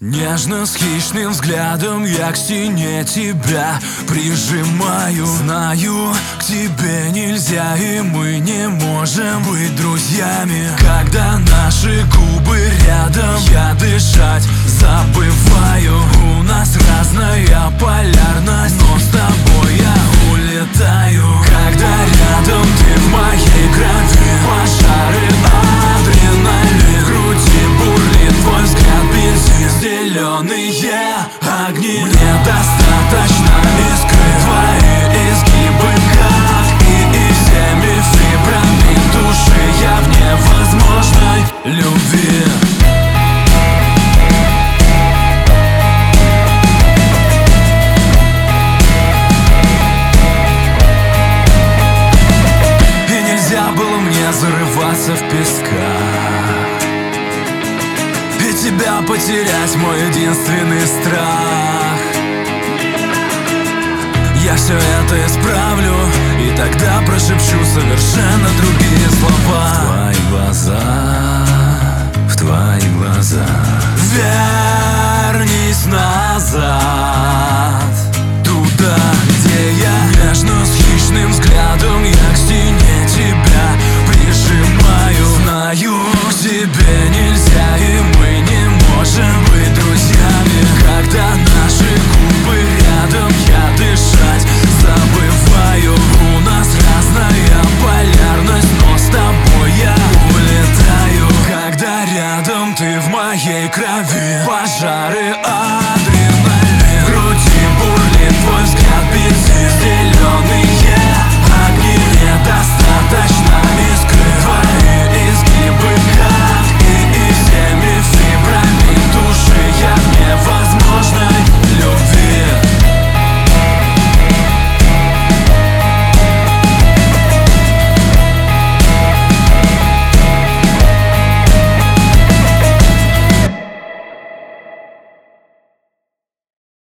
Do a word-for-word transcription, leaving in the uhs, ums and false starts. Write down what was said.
Нежно, с хищным взглядом я к стене тебя прижимаю. Знаю, к тебе нельзя, и мы не можем быть друзьями. Когда наши губы рядом, я дышать забываю. У нас разная полярность, но с тобой я улетаю. Когда рядом ты в моей крови, пожары, адреналин, в груди бурлит твой взгляд, бензин, зеленые огни. Мне достаточно искры, твои изгибы, как и, и всеми фибрами души я в невозможной любви. И нельзя было мне зарываться в песках и тебя потерять, мой единственный страх. Я все это исправлю, и тогда прошепчу совершенно другие слова. В твои глаза, в твои глаза вернись назад, туда, где я. Нежно, с хищным взглядом я к стене тебя прижимаю. Знаю, к тебе нельзя, и мы не можем быть друзьями. Когда наши губы рядом, я дышать забываю. У нас разная полярность, но с тобой я улетаю. Когда рядом ты в моей крови, пожары,